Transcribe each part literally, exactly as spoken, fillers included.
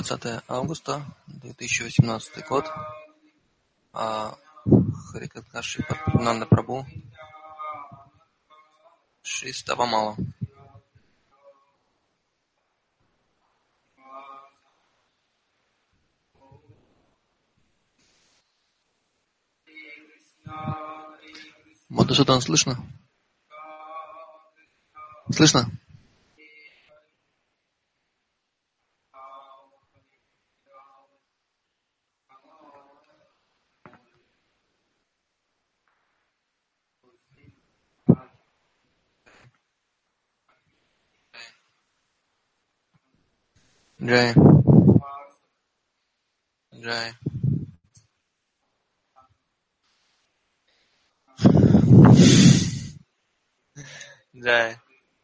двадцатое августа две тысячи восемнадцатый год. А Харикатхаши Падмананда Прабhu Шри Ставамала. Мадхусудан, слышно? Слышно? Джай. Джай. Джай.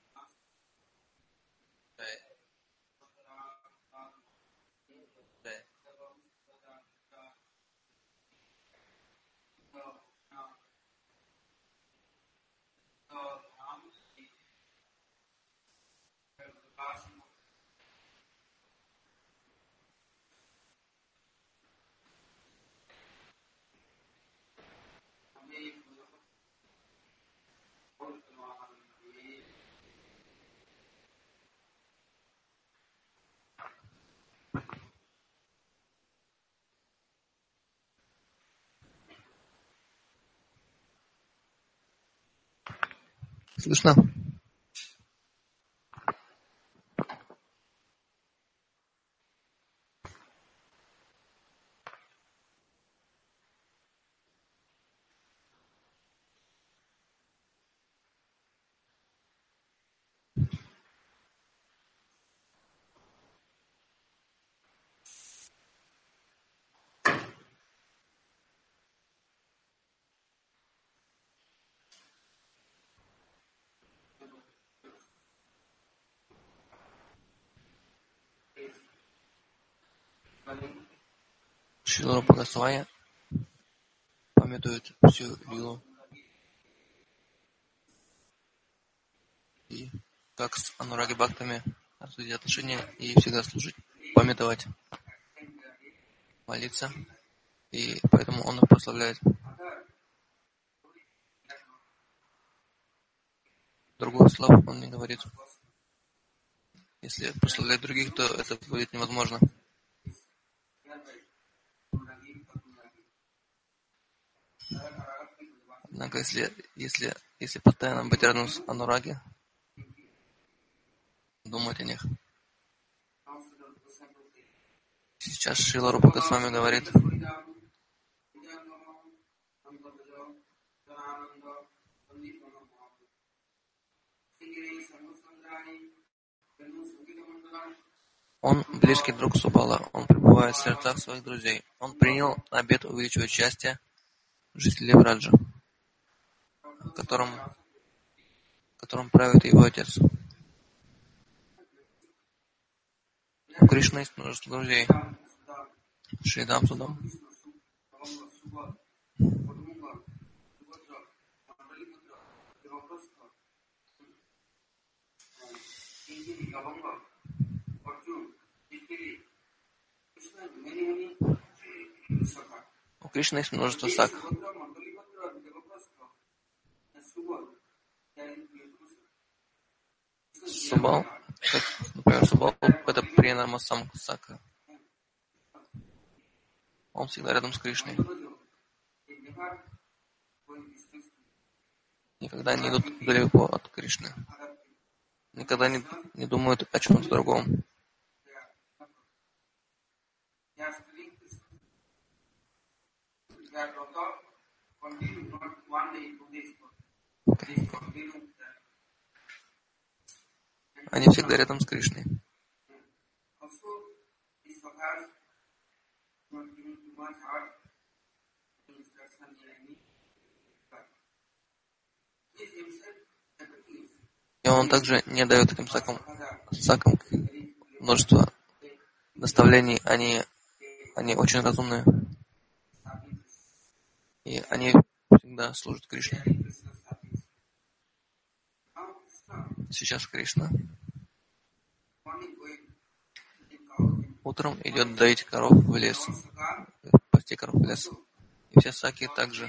Слышно? Шрила Рупа Госвами памятует всю лилу и как с Анураги Бхактами разводить отношения и всегда служить, памятовать, молиться, и поэтому он их прославляет. Другого слова он не говорит. Если прославлять других, то это будет невозможно. Однако, если, если, если постоянно быть рядом с Анураги, думать о них. Сейчас Шрила Рупа Госвами говорит, он близкий друг Субала, он пребывает в сердцах своих друзей. Он принял обет увеличивать счастье жителей Враджа, которым, которым правит его отец. У Кришны есть множество друзей. Шридам Судам. У Кришны есть множество сак. Субал, например, Субал — это Приянарма Самсака. Он всегда рядом с Кришной. Никогда не идут далеко от Кришны. Никогда не, не думают о чем-то другом. Они всегда рядом с Кришной. И он также не дает этим сакам, сакам множество наставлений. Они, они очень разумные. И они всегда служат Кришне. Сейчас Кришна утром идет доить коров в лес, пасти коров в лес. И все саки также.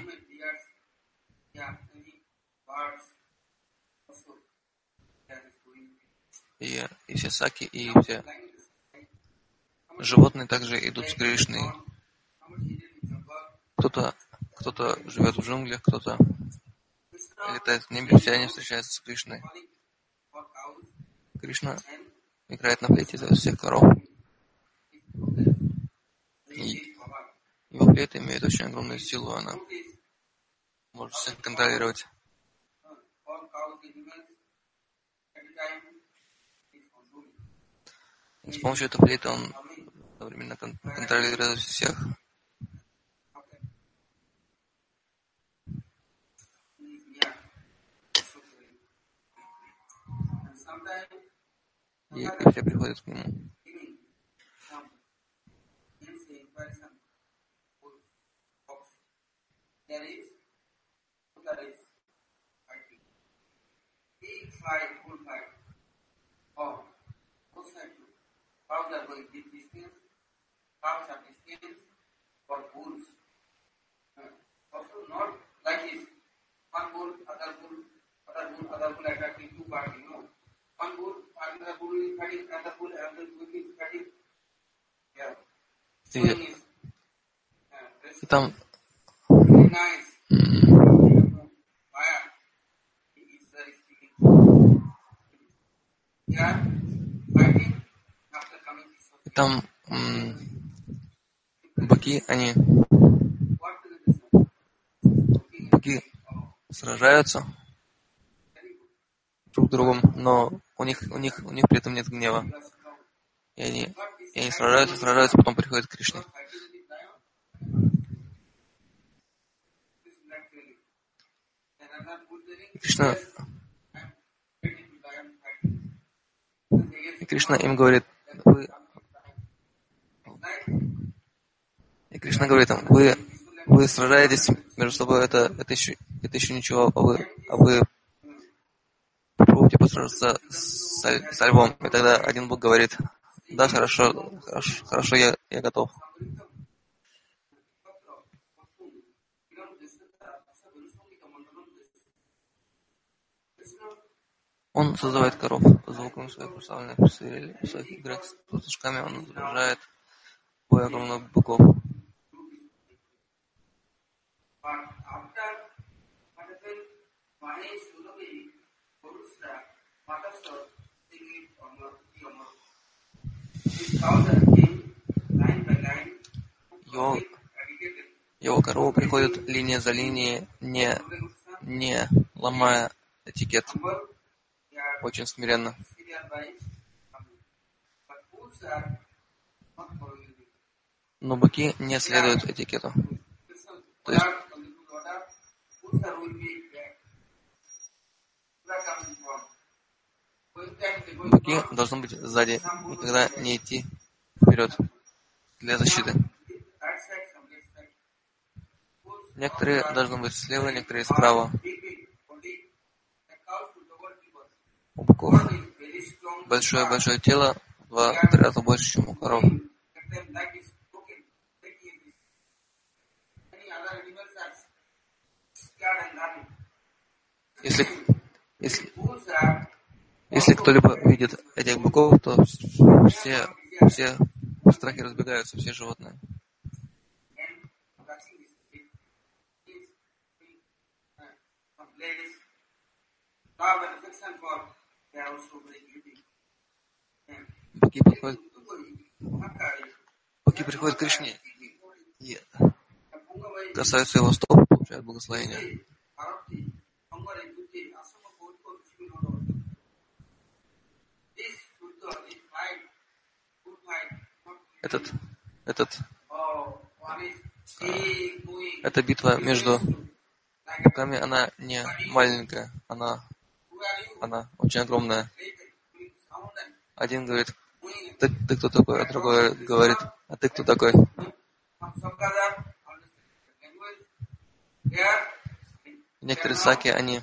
И, и все саки, и все животные также идут с Кришной. Кто-то, кто-то живет в джунглях, кто-то летает в небе, все они встречаются с Кришной. Кришна играет на флейте за всех коров. И его флейта имеет очень огромную силу, она может всех контролировать. И с помощью этой флейты он одновременно контролирует всех. И, и все приходят к нему. И, и там и там м- быки, они быки сражаются друг с другом, но у них, у них, у них при этом нет гнева. И они, и они сражаются, сражаются, потом приходят к Кришне. И Кришна, и Кришна им говорит, вы, и Кришна говорит им, вы, вы сражаетесь между собой, это, это еще, это еще ничего, а вы, а вы попробуйте посражаться с, со львом. И тогда один бог говорит, да, хорошо, хорошо, хорошо я, я готов. Он созывает коров по звукам своих прославленных свирелей, в своих играх с пастушками он изображает бой огромных быков. Его, его коровы приходят линия за линией, не, не ломая этикет, очень смиренно. Но быки не следуют этикету. То есть быки должны быть сзади, никогда не идти вперед для защиты. Некоторые должны быть слева, некоторые справа. У быков большое-большое тело, в два-три раза больше, чем у коров. Если, если, если кто-либо видит этих быков, то все, все в страхе разбегаются, все животные. Быки приходят, быки приходят к Кришне и касаются его стоп, получают благословение. Этот, этот, э, эта битва между быками, она не маленькая, она, она очень огромная. Один говорит, ты, ты кто такой, а другой говорит, а ты кто такой? Некоторые саки, они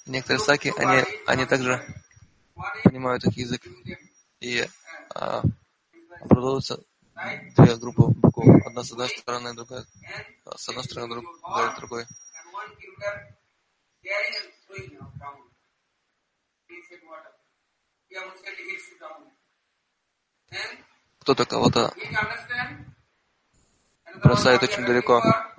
Некоторые саки, они, они также понимают их язык и а, образуются две группы быков. Одна с одной стороны, другая с одной стороны, другая с другой. Кто-то кого-то бросает очень далеко.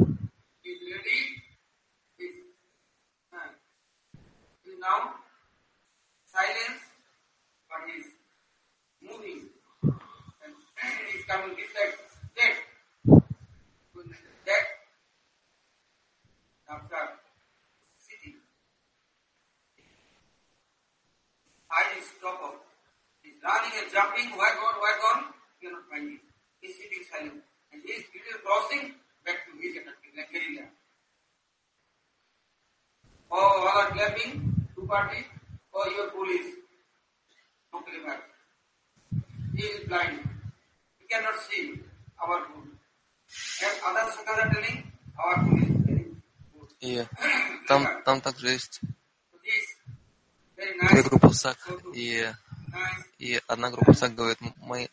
И там, там также есть две группы сак, и, и одна группа сак говорит, мы,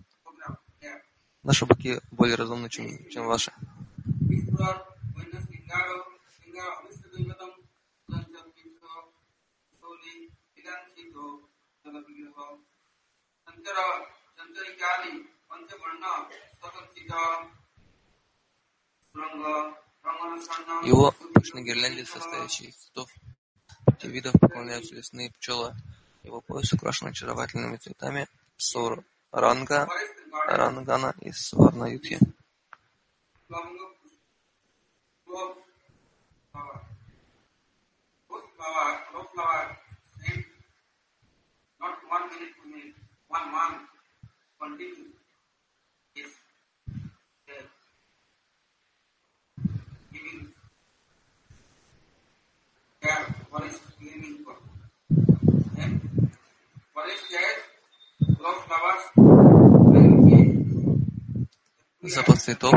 наши быки более разумны, чем, чем ваши. Его пышной гирлянде, состоящей из цветов пяти видов, поклоняются лесные пчелы. Его пояс украшен очаровательными цветами Сур Ранга, Рангана и Сварна-Ютхи. Запах цветов,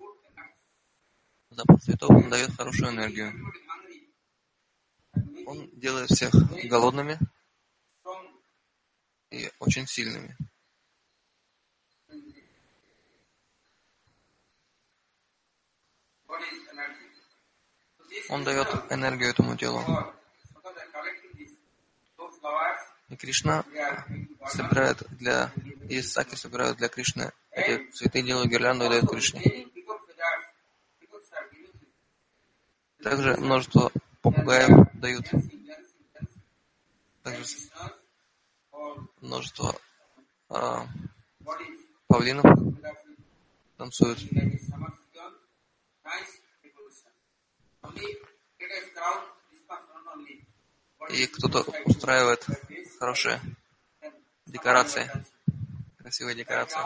запах цветов он дает хорошую энергию. Он делает всех голодными и очень сильными. Он дает энергию этому телу. И Кришна собирает для... И саки собирают для Кришны. Эти цветы делают гирлянду и дают Кришне. Также множество попугаев дают. Также множество а, павлинов танцуют. И кто-то устраивает хорошие декорации, красивые декорации.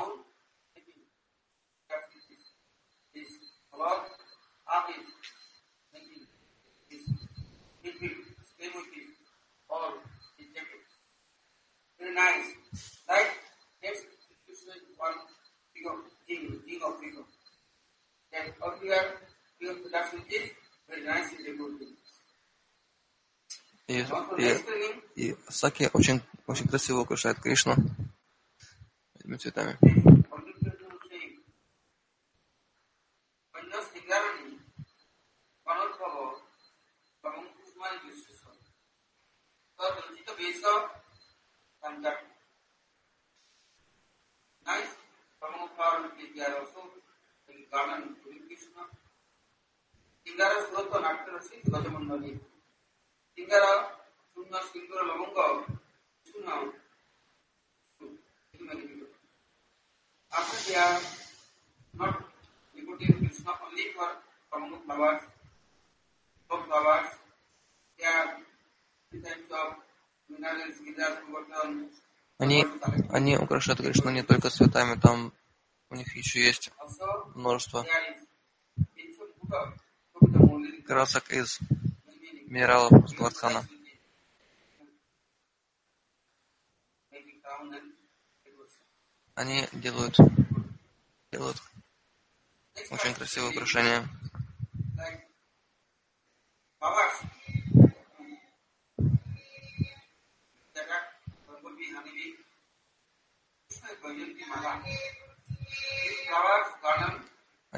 И, и, и саки очень, очень красиво украшает Кришну этими цветами. Они, они украшают Кришну не только цветами, там у них еще есть множество красок из минералов с Гвардхана. Они делают, делают очень красивые украшения.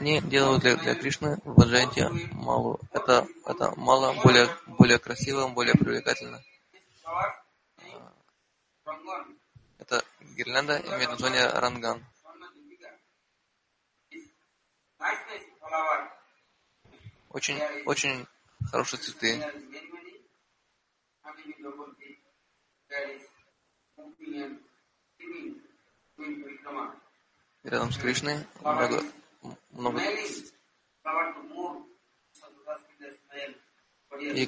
Они делают для, для Кришны в Аджанте малу. Это, это мало более, более красиво, более привлекательно. Это гирлянда имеет название ранган. Очень, очень хорошие цветы. Рядом с Кришной много, много и,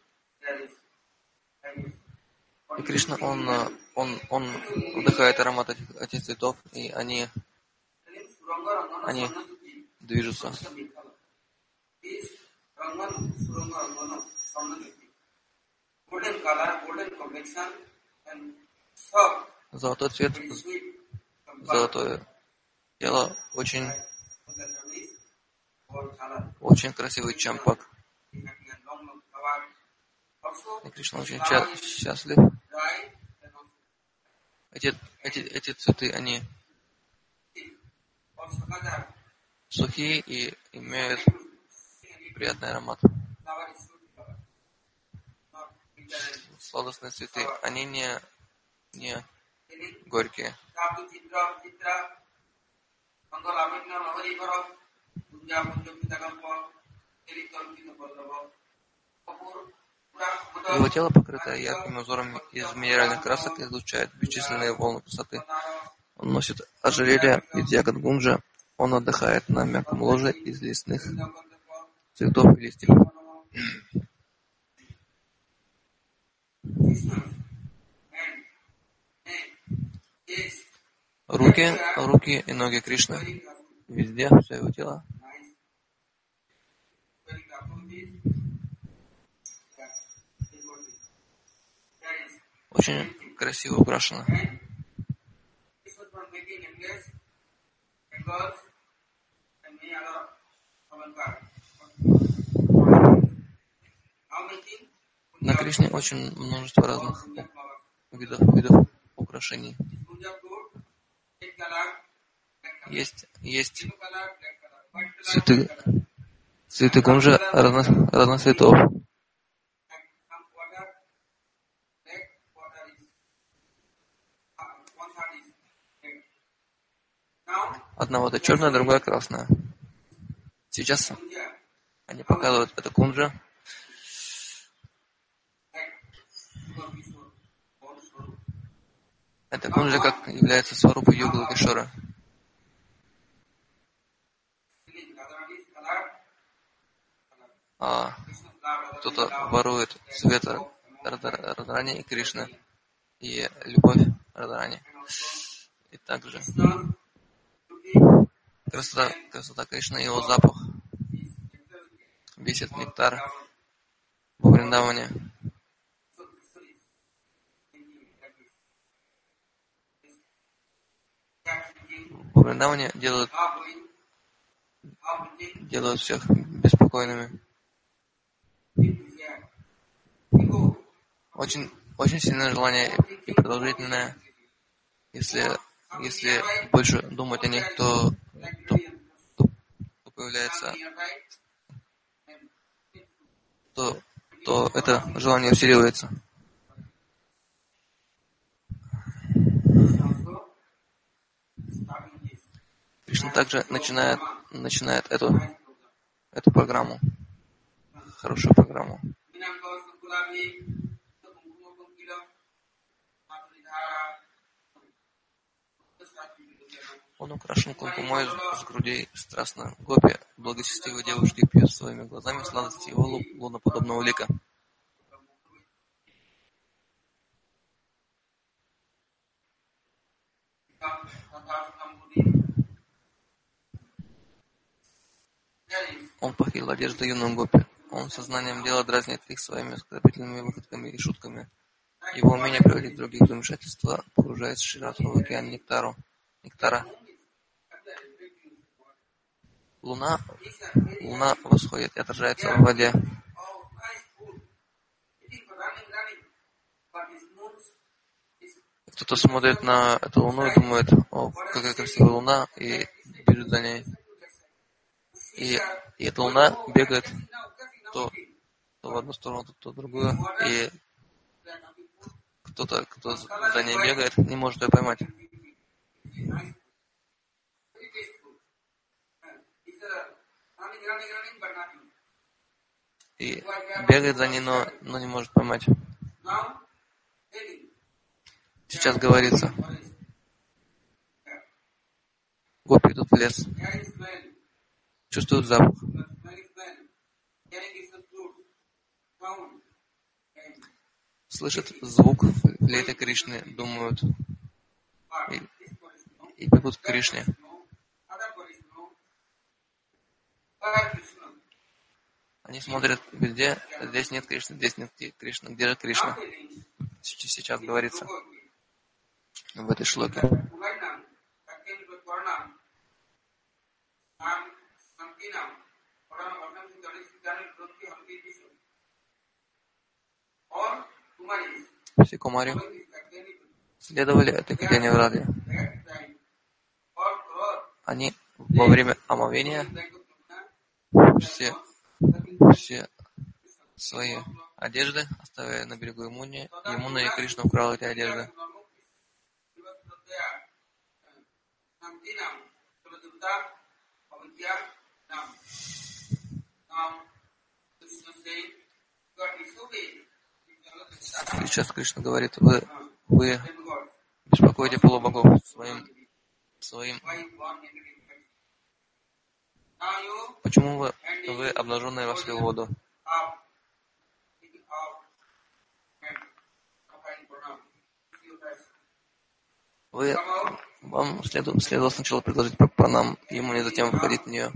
и Кришна, он, он, он вдыхает аромат этих, этих цветов, и они, они движутся. Золотой цвет, золотое тело, очень, очень красивый чампак. И Кришна очень счастлив. Эти, эти, эти цветы, они сухие и имеют приятный аромат. Сладостные цветы, они не, не горькие. Его тело, покрытое яркими узорами из минеральных красок, излучает бесчисленные волны красоты. Он носит ожерелье из ягод гунджа. Он отдыхает на мягком ложе из лесных цветов и листьев. Руки, руки и ноги Кришны. Везде, все его тело. Очень красиво украшено. На Кришне очень множество разных видов, видов украшений. Есть, есть цветы, цветы гунджа разных, разных цветов. Одна вода черная, другая красная. Сейчас они показывают это кунджа. Это кунджа как является сварупой Югала Кишора. А кто-то ворует цвет Радхарани и Кришны и любовь Радхарани. И также красота, красота Кришны и его запах. Весь этот нектар во Вриндаване. Во Вриндаване делают, делают всех беспокойными. Очень, очень сильное желание и продолжительное. Если, если больше думать о них, то, то, то, то появляется, то, то это желание усиливается. Кришна также начинает, начинает эту, эту программу, хорошую программу. Он украшен кумкумой с грудей страстно. Гопи, благочестивые девушки, пьют своими глазами сладости его луноподобного лика. Он похитил одежду юным гопи. Он сознанием дела дразнит их своими оскорбительными выходками и шутками. Его умение приводить других в замешательство погружает Шрирадху в океан нектару, нектара. Луна, луна восходит и отражается в воде. Кто-то смотрит на эту луну и думает: о, какая красивая луна, и бежит за ней. И, и эта луна бегает то, то в одну сторону, то в другую, и кто-то, кто за ней бегает, не может ее поймать. И бегает за ней, но, но не может поймать. Сейчас говорится, гопи идут в лес, чувствуют запах, слышат звук флейты Кришны, думают и, и бегут к Кришне. Они смотрят везде, здесь нет Кришны, здесь нет Кришны, где же Кришна? Сейчас говорится в этой шлоке. Все кумари следовали этой Катяне Враде. Они во время омовения все, все свои одежды оставили на берегу Ямуны. Ямуна и Кришна украл эти одежды. Сейчас Кришна говорит, вы, вы беспокоите полубогов своим, своим. Почему вы, вы обнаженные вошли в воду? Вы, вам следовало, следовало сначала предложить пранам, ему не затем входить в нее.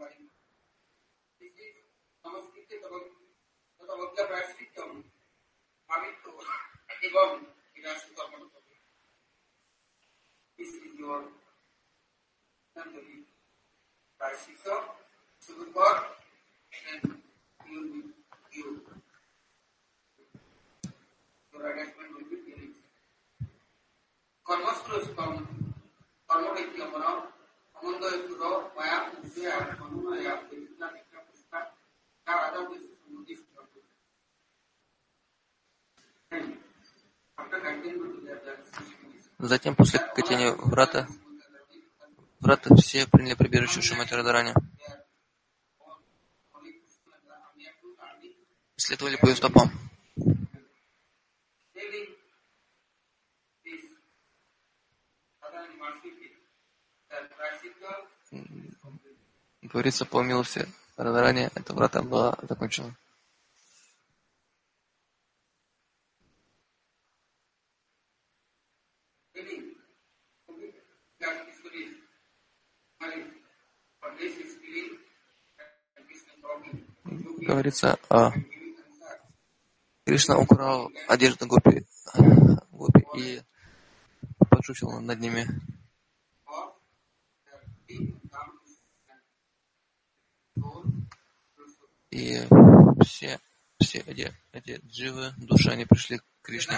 Затем, после Катяни Врата, Врата все приняли прибежище Шримати Радхарани. Следовали по ее стопам. Говорится, по милости Радхарани, эта Врата была закончена. Говорится, а Кришна украл одежду гопи, гопи и подшучил над ними. И все, все эти, эти дживы, души, они пришли к Кришне.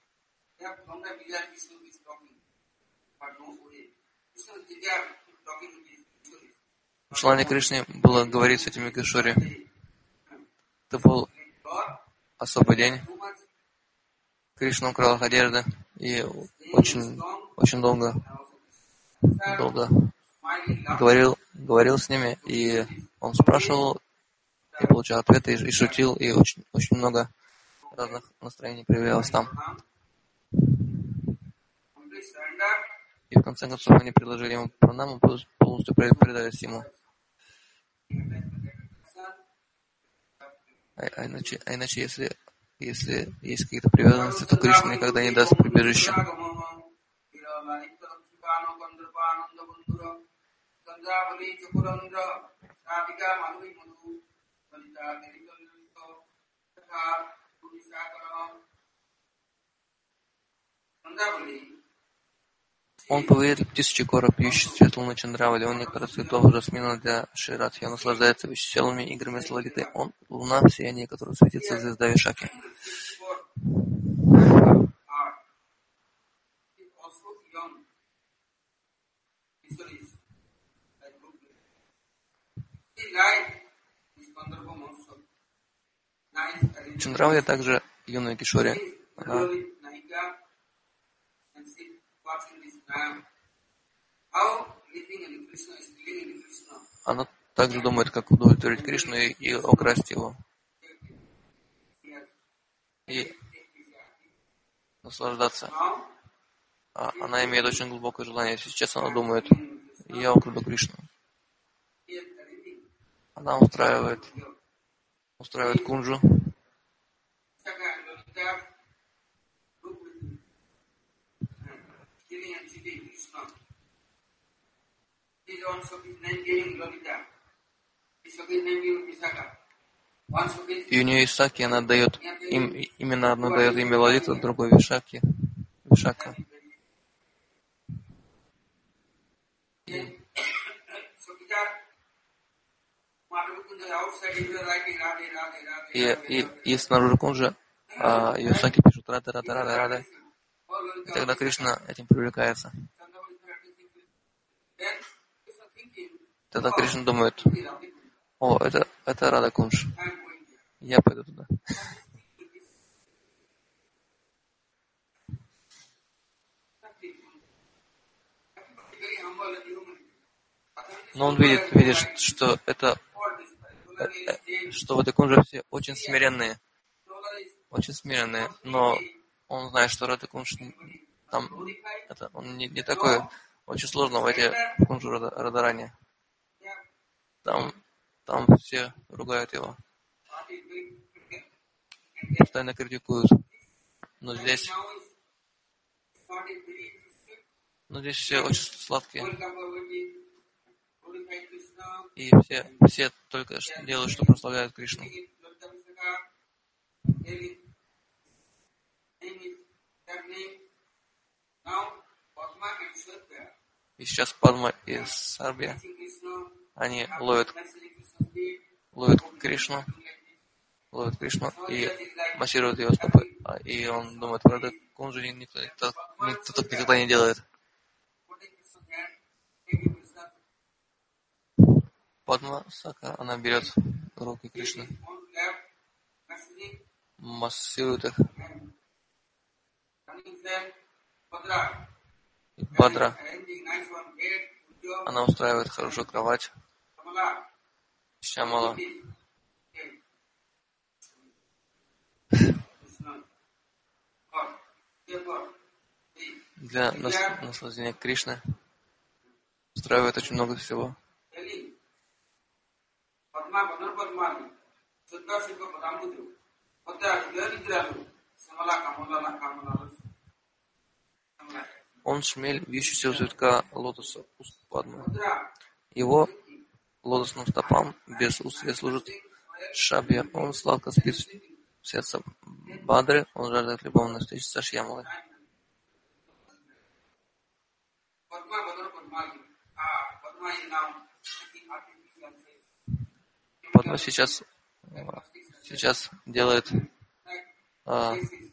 В желании Кришны было говорить с этими Кишори. Это был особый день. Кришна украл их одежды и очень, очень долго, долго говорил, говорил с ними, и он спрашивал, и получал ответы, и, и шутил, и очень, очень много разных настроений проявлялось там. И в конце концов они предложили ему пранаму, полностью предались ему. А, а, иначе, а иначе, если, если есть какие-то привязанности, то Кришна никогда не даст прибежище. Он повелитель тысячи гор, пьющий свет луны Чандравали. Он нектар цветов жасмина для Ширадхи. Он наслаждается веселыми играми с Лалитой. Он луна в сиянии, которая светится звезда Вишаки. Чандравали также юную Кишори. Она, она также думает, как удовлетворить Кришну и, и украсть его. И наслаждаться. А она имеет очень глубокое желание. Сейчас она думает, я украду Кришну. Она устраивает, устраивает кунджу. И у нее есть Саки, она дает им, именно одну дает имя Лалита, другой Вишаки. Вишака. И, и, и, и снаружи кунджи а, Юсаки пишут Рада, Рада, Рада, Рада. И тогда Кришна этим привлекается. Тогда Кришна думает, о, это, это Рада Кундж. Я пойду туда. Но он видит, видит, что это, что в этой кунже все очень смиренные. Очень смиренные. Но он знает, что Рада Кундж там, это, он не, не такой, очень сложно войти в кунжу Радарани. Там, там все ругают его. Постоянно критикуют. Но здесь, но здесь все очень сладкие. И все, все только делают, что прославляют Кришну. И сейчас Падма и Сарбия, они ловят, ловят Кришну, ловят Кришну и массируют его стопы. И он думает, правда, Кунджи никто, никто, никто так никогда не делает. Падма Сака, она берет руки Кришны, массирует их. И Бадра, она устраивает хорошую кровать. Шямала. Для нас, наслаждения Кришны устраивает очень много всего. Он шмель, вьющийся у цветка лотоса, уст Падмы. Его лотосным стопам без устрия служит Шабья. Он сладко спит в сердце Бадры, он жаждет любовной встречи со Шьямалой. Падма сейчас, сейчас делает а,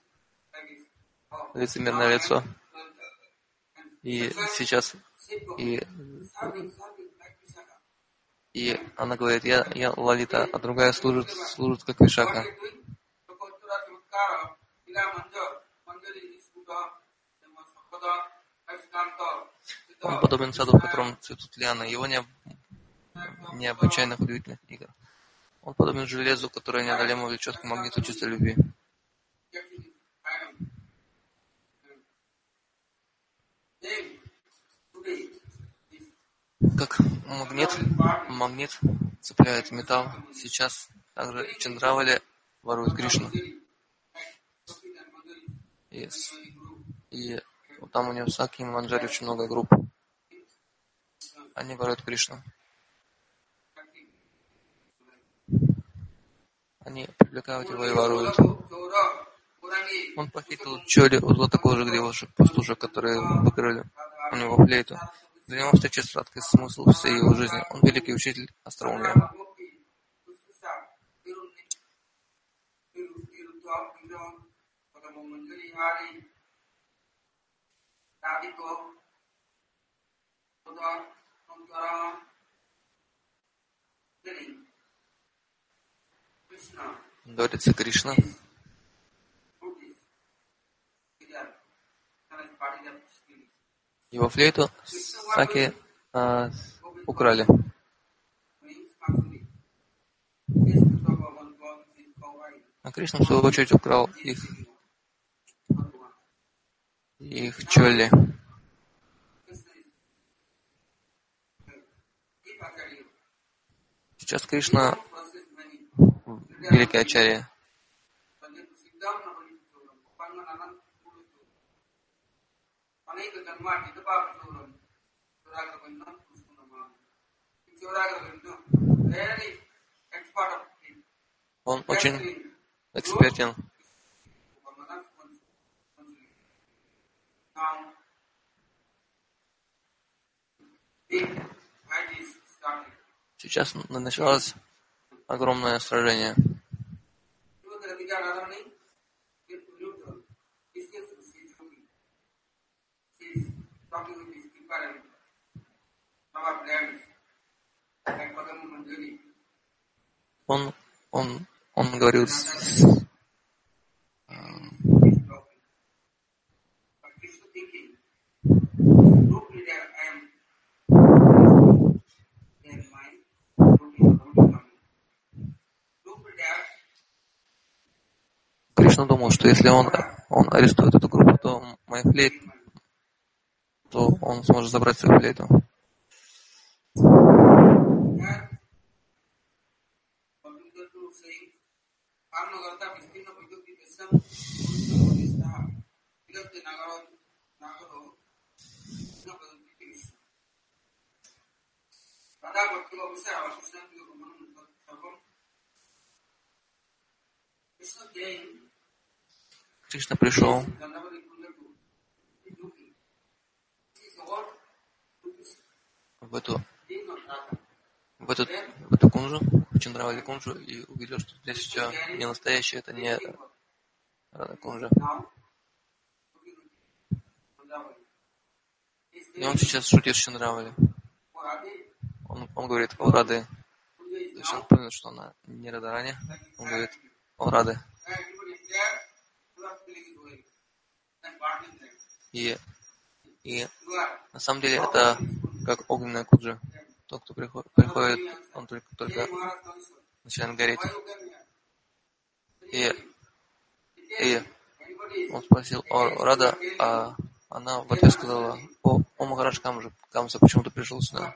лицемерное лицо. И сейчас и, и она говорит, я, я Лалита, а другая служит, служит как Вишака. Он подобен саду, в котором цветут лианы. Его не, необычайных удивительных игр. Он подобен железу, которое неодолимо влечет к магниту чистой любви. Как магнит, магнит цепляет металл, сейчас также Чандравали ворует Кришну. И, и там у него Саки и Манджари очень много групп. Они воруют Кришну. Они привлекают его и воруют. Он похитил Чоли у златокожих девушек, пастушек, которые выкрали у него флейту. Для него встреча сладкий смысл всей его жизни. Он великий учитель остроумия. Говорится, Кришна его флейту Саки а, украли. А Кришна, в свою очередь, украл их, их чолли. Сейчас Кришна великий ачарья. Он очень экспертен. Сейчас началось огромное сражение. Он, он, он говорил с, э, Кришна думал, что если он, он арестует эту группу, то мой флейт, то он сможет забрать свою флейту. Кришна пришел в эту, в эту, в эту кунжу, в Чандравали кунжу, и увидел, что здесь все не настоящее, это не Рада кунжа. И он сейчас шутит с Чандравали. Он, он говорит о Рады. То есть он понял, что она не Радарани. Он говорит о Рады. И, и на самом деле это как огненная куджа. Тот, кто приходит, приходит он только, только начинает гореть. И, и он спросил о Рада, а она в ответ сказала: О, о Махарадж Камса, Камса, почему ты пришел сюда?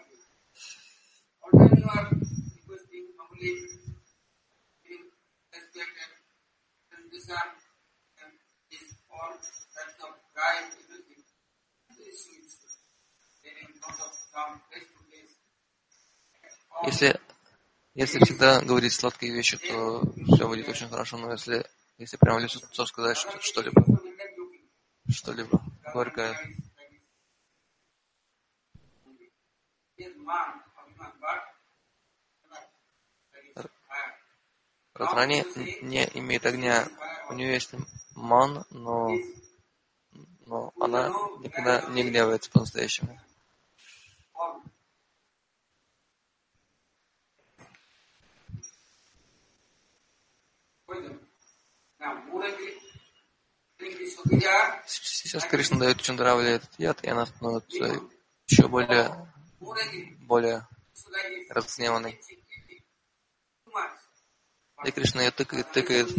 Если, если всегда говорить сладкие вещи, то все будет очень хорошо, но если, если прямо в лицо сказать что, что-либо, что-либо горькое, Радхарани не имеет огня, у нее есть ман, но, но она никогда не гневается по-настоящему. Сейчас Кришна дает Чандравали этот яд, и она становится еще более, более разгневанной. И Кришна ее тыкает, тыкает.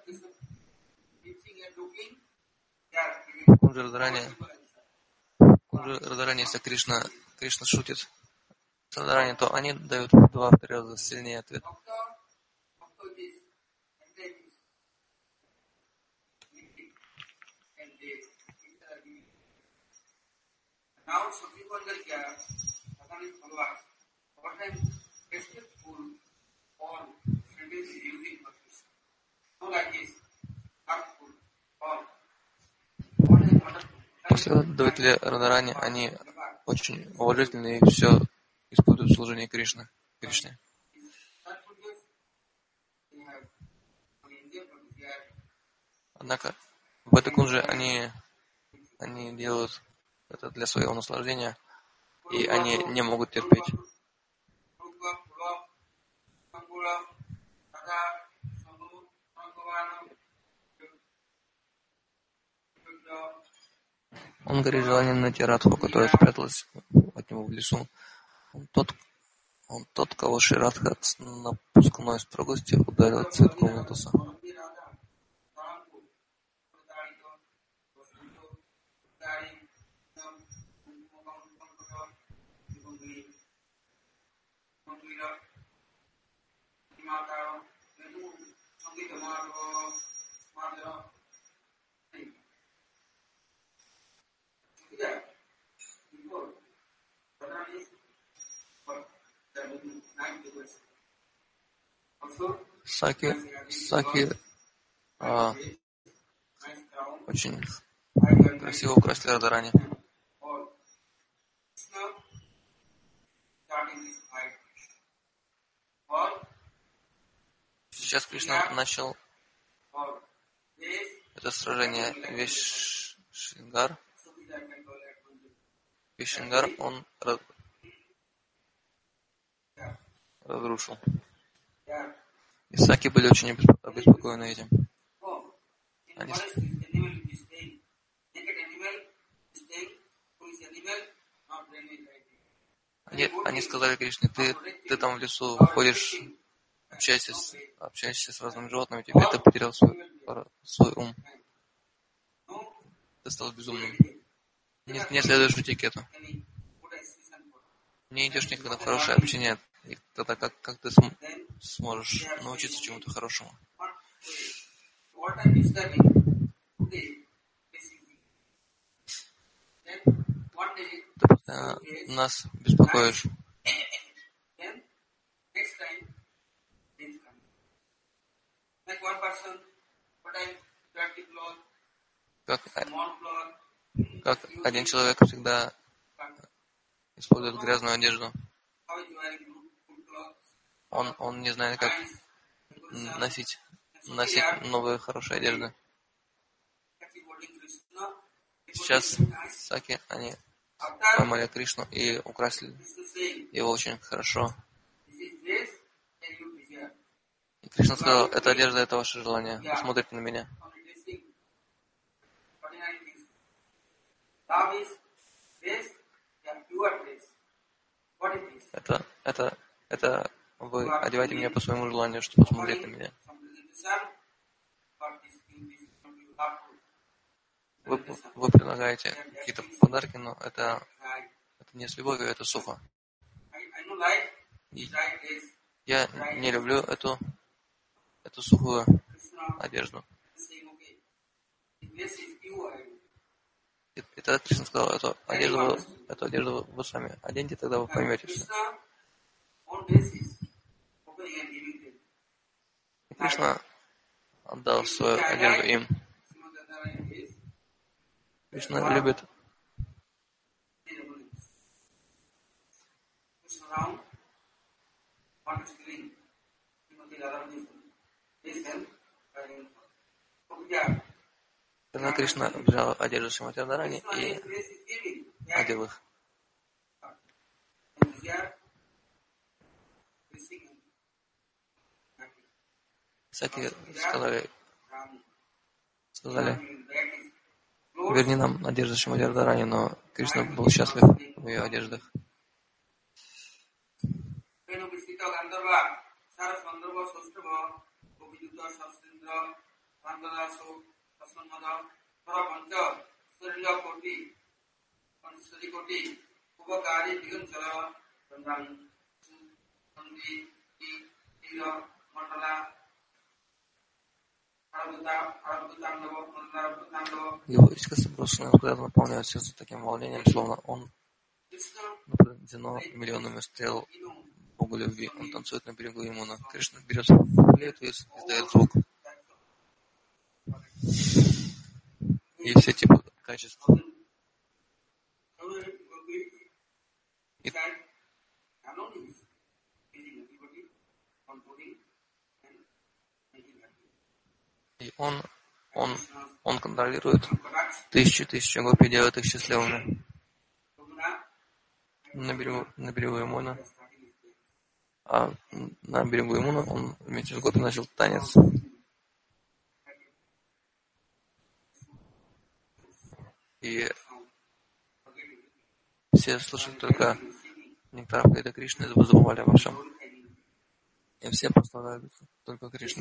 Кунджа Радарани, Кунджа Радарани, если Кришна, Кришна шутит с Радарани, то они дают в два-три раза сильнее ответ. Последователи Радарани, они очень уважительны и все используют в служении Кришны, Кришне. Однако в этой кунже они, они делают это для своего наслаждения, и они не могут терпеть. Он горит желанием найти Радху, которая спряталась от него в лесу. Он тот, он тот, кого Шри Радха с напускной строгостью ударил цветком лотоса. Саки, Саки а, очень красиво украсили Радхарани. Сейчас Кришна начал это сражение Вишингар. Вишингар он разрушил. И Саки были очень обеспокоены этим. Они, они, они сказали Кришне, ты, ты там в лесу ходишь, общаешься с, общаешься с разными животными, теперь ты потерял свой, свой ум. Ты стал безумным. Не, не следуешь этикету. Не идешь никогда в хорошее общение. И тогда как, как ты см, сможешь научиться чему-то хорошему? Ты постоянно нас беспокоишь. Как, как один человек всегда использует грязную одежду. Он, он не знает, как носить, носить новые хорошие одежды. Сейчас Саки, они поймали Кришну и украсили его очень хорошо. И Кришна сказал, это одежда, это ваше желание. Посмотрите на меня. Это, это, это вы одеваете меня по своему желанию, чтобы посмотреть на меня. Вы, вы предлагаете какие-то подарки, но это, это не с любовью, это сухо. И я не люблю эту, эту сухую одежду. И, и тогда Кришна сказал, эту одежду, эту одежду вы сами оденьте, тогда вы поймете все. И Кришна отдал свою одежду им. Кришна любит Тогда Кришна взял одежду Шримати Радхарани и одел их. Саки сказали, сказали, верни нам одежду Шримати Радхарани, но Кришна был счастлив в ее одеждах. Его искособросенный взгляд наполняет сердце таким волнением, словно он напряжено миллионами стрел Богу любви. Он танцует на берегу Ямуна. Кришна берет флейту и издает звук. И все типы качеств. И, и он, он, он контролирует тысячи тысячи гопи, делает их счастливыми. На берегу, на берегу Ямуна А на берегу Ямуна он вместе с Гопи начал танец. И все слышали только нектар Пхайда Кришны и забывали обо всем. И все прославляют только Кришну.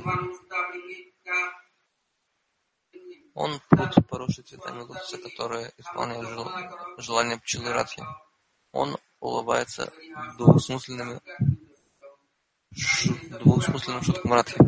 Он плод, поросший цветами лотоса, которые исполняют жел... желание пчелы Радхи. Он улыбается двухсмысленными шу... двухсмысленным шуткам Радхи.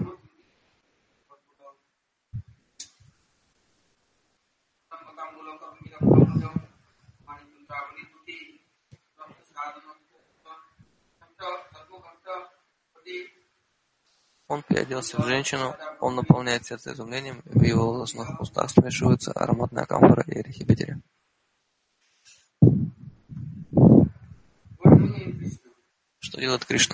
Он переоделся в женщину, он наполняет сердце изумлением, в его волосных кустах смешиваются ароматная камфора и орехи бедери. Что делает Кришна?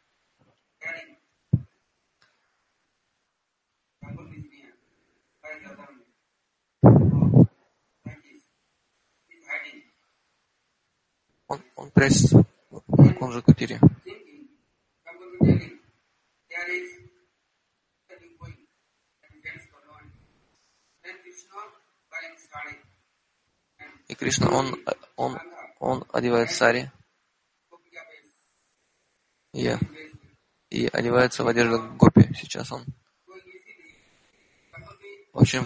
Он, он прячется в Кунджа-Кутире. И Кришна, он, он, он одевает сари и, и одевается в одежду гопи. Сейчас он очень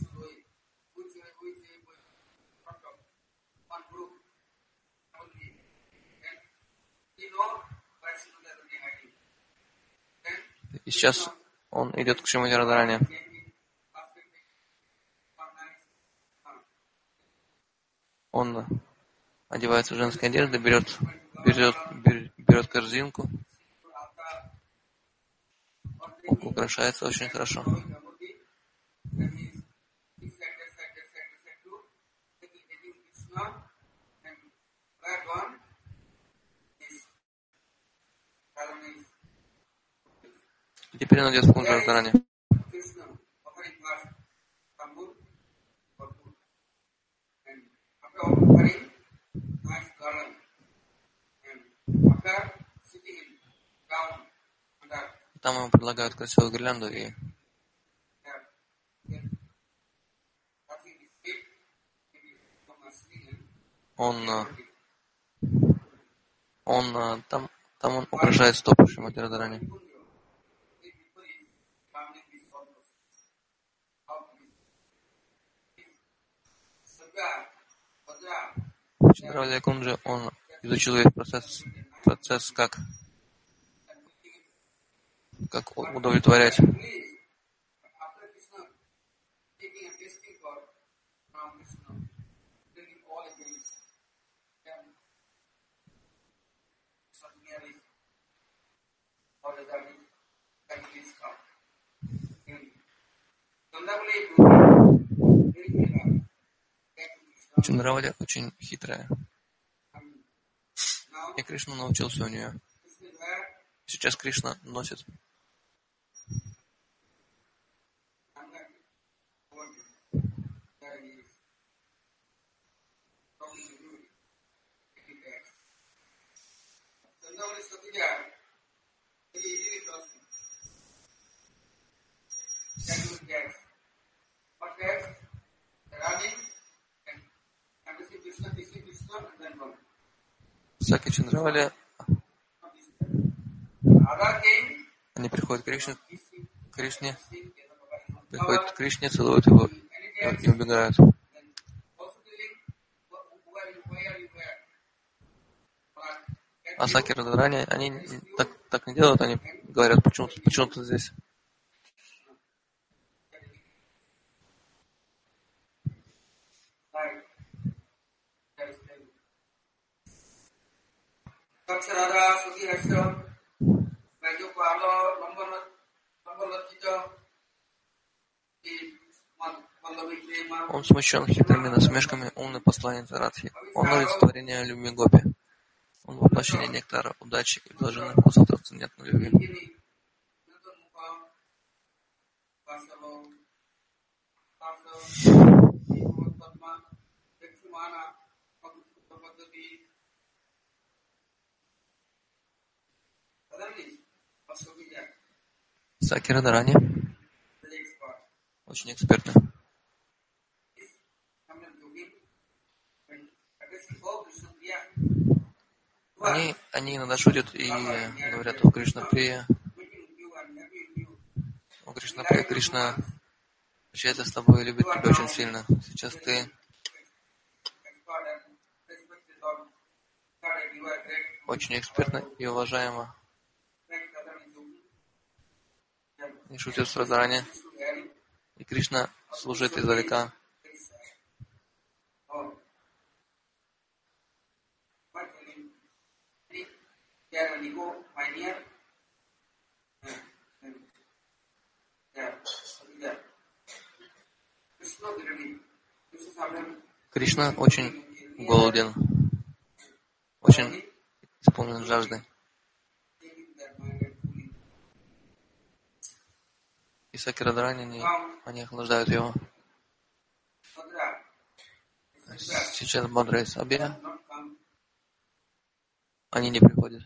и сейчас он идет к Шримати Радхарани. Он одевается в женские одежды, берет, берет, берет, берет корзинку, украшается очень хорошо. И теперь он идет в Кунджа Радхарани. Там ему предлагают красивую гирлянду, и он, он там, там он украшает стопы Шримати Радхарани. Чандравали Кунджа, он изучил весь процесс, процесс как, как удовлетворять. Чандравали очень хитрая. И Кришна научился у нее. Сейчас Кришна носит Саки Чандравали. Они приходят к Кришне, Кришне, приходят к Кришне, целуют его и убегают. А Саки Радхарани, они так, так не делают, они говорят, почему, почему ты здесь? Он смущен хитрыми насмешками умной посланницы Радхи. Он олицетворение любви гопи. Он воплощение нектара, удачи и блаженных вкусов трансцендентной любви. Саки Радарани очень экспертны. Они, они иногда шутят и говорят: о Кришна Прия, о Кришна Прия, Кришна общается с тобой и любит тебя очень сильно. Сейчас ты очень экспертна и уважаема. И шутят с Радарани. И Кришна служит издалека. Кришна очень голоден, очень исполнен жажды. И Саки Радарани, они, они охлаждают его. Сейчас Бадра и Сабия, они не приходят.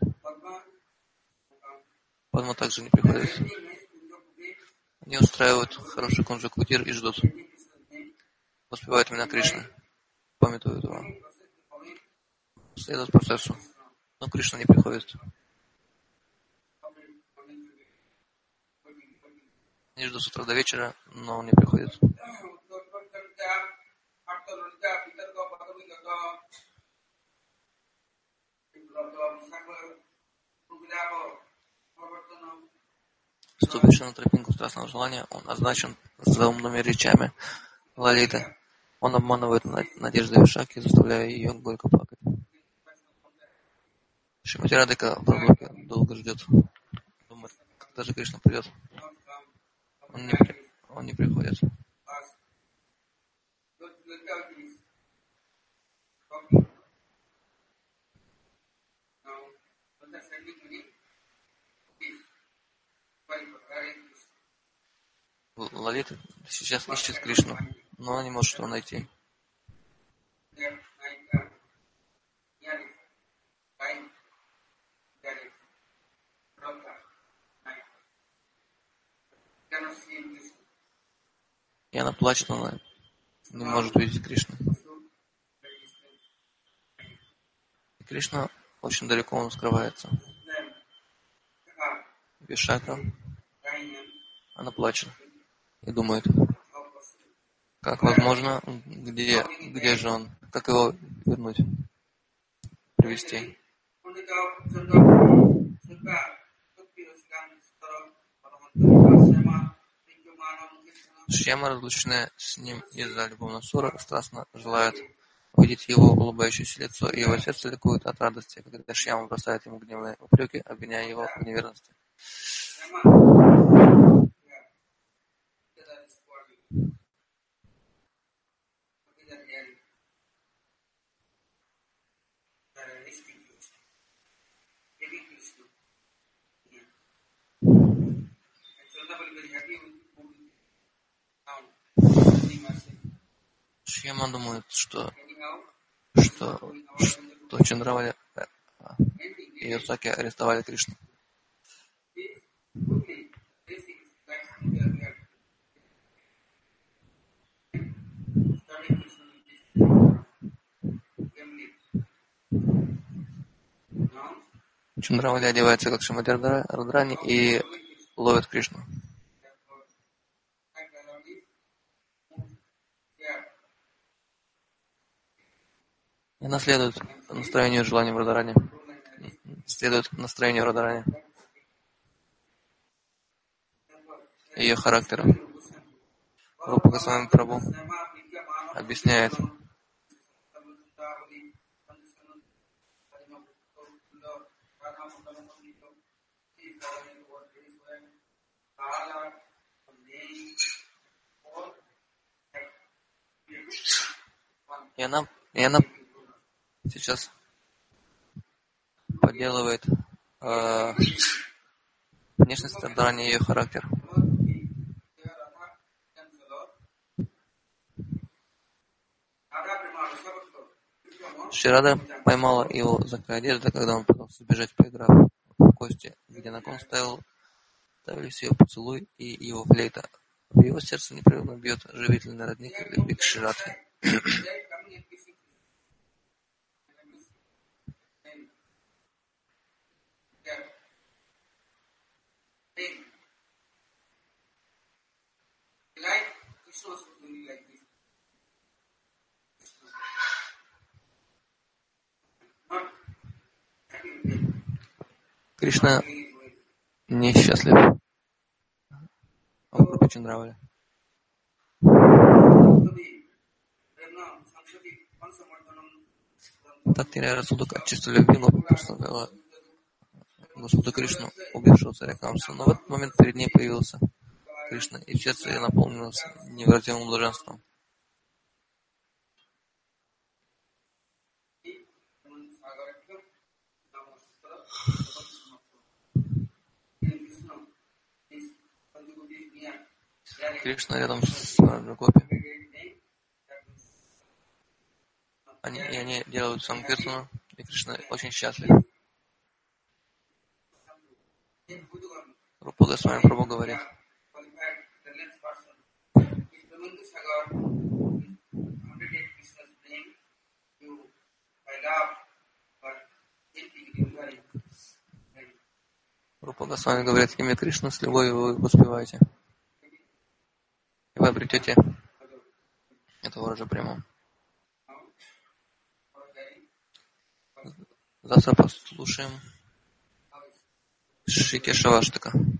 Падма также не приходит. Они устраивают хороший кунджа-кутир и ждут. Воспевают имена Кришны, памятуют его. Следуют процессу. Но Кришна не приходит. Они ждут с утра до вечера, но он не приходит. Ступивший на тропинку страстного желания, он означен заумными речами Лалиты. Он обманывает надежды Вишаки, заставляя ее горько плакать. Шримати Радхика в разлуке долго ждет. Думает, когда же Кришна придет. Он не, при... он не приходит. Лалита сейчас ищет Кришну, но она не может его найти. И она плачет, она не может видеть Кришну. И Кришна очень далеко он скрывается. Вишака, она плачет и думает, как возможно, где, где же он, как его вернуть, привести. Шьяма, разлученная с ним из-за любовного ссора, страстно желает увидеть его улыбающееся лицо, и его сердце ликует от радости, когда Шьяма бросает ему гневные упреки, обвиняя его в неверности. Шьяма думает, что, что, что Чандравали и Йосаки арестовали Кришну. Чандравали одевается как Шримати Радарани и ловит Кришну. И она следует настроению и желанию Радарани. Следует настроению Радарани. Ее характера. Рупа Госвами Прабху объясняет, и она, и она сейчас подделывает э, внешность Радарани и ее характер. Шри Рада поймала его за край одежды, когда он пытался сбежать, поиграв в кости, где на кон ставил доставились ее поцелуй и его флейта. В его сердце непрерывно бьет живительный родник любви к Шри Радхе. Кришна несчастлив. Он в группе Чандравали. Так, теряя рассудок от чистой любви, Лопа прославила Господа Кришну, убившего царя Камса. Но в этот момент перед ней появился Кришна, и в сердце ее наполнилось невыразимым блаженством. Кришна рядом с Раджагопи. Они, и они делают санкиртану, и Кришна очень счастлив. Рупа Госвами Прабху говорит: Рупа Госвами говорит, имя Кришны с любовью вы воспеваете, и вы обретете этого Раджа Прему. Завтра послушаем Шри Кешава Аштака.